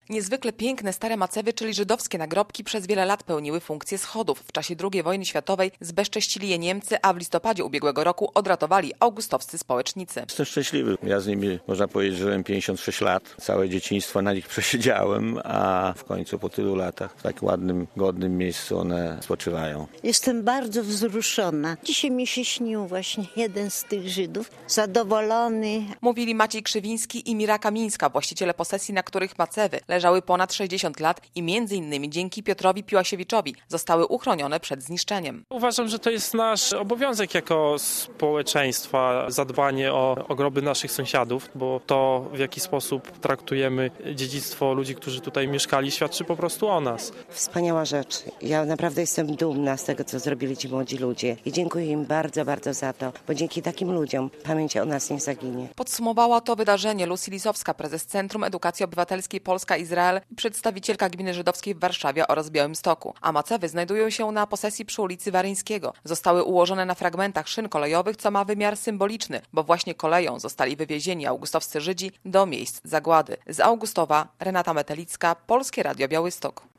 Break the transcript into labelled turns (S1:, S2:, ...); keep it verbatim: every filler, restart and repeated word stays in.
S1: Niezwykle piękne stare Macewy, czyli żydowskie nagrobki, przez wiele lat pełniły funkcję schodów. W czasie drugiej wojny światowej zbezcześcili je Niemcy, a w listopadzie ubiegłego roku odratowali augustowscy społecznicy.
S2: Jestem szczęśliwy. Ja z nimi, można powiedzieć, żyłem pięćdziesiąt sześć lat. Całe dzieciństwo na nich przesiedziałem, a w końcu po tylu latach w tak ładnym, godnym miejscu one spoczywają.
S3: Jestem bardzo wzruszona. Dzisiaj mi się śnił właśnie jeden z tych Żydów, zadowolony.
S1: Mówili Maciej Krzywiński i Mira Kamińska, właściciele posesji, na których Macewy leżały ponad sześćdziesiąt lat i między innymi dzięki Piotrowi Piłasiewiczowi zostały uchronione przed zniszczeniem.
S4: Uważam, że to jest nasz obowiązek jako społeczeństwa, zadbanie o, o groby naszych sąsiadów, bo to, w jaki sposób traktujemy dziedzictwo ludzi, którzy tutaj mieszkali, świadczy po prostu o nas.
S5: Wspaniała rzecz. Ja naprawdę jestem dumna z tego, co zrobili ci młodzi ludzie i dziękuję im bardzo, bardzo za to, bo dzięki takim ludziom pamięć o nas nie zaginie.
S1: Podsumowała to wydarzenie Lucy Lisowska, prezes Centrum Edukacji Obywatelskiej Polska-Izrael i przedstawicielka Gminy Żydowskiej w Warszawie oraz Białymstoku. A Macewy znajdują się na posesji przy ulicy Waryńskiego. Zostały ułożone na fragmentach szyn kolejowych, co ma wymiar symboliczny, bo właśnie koleją zostali wywiezieni augustowscy Żydzi do miejsc zagłady. Z Augustowa Renata Metelicka, Polskie Radio Białystok.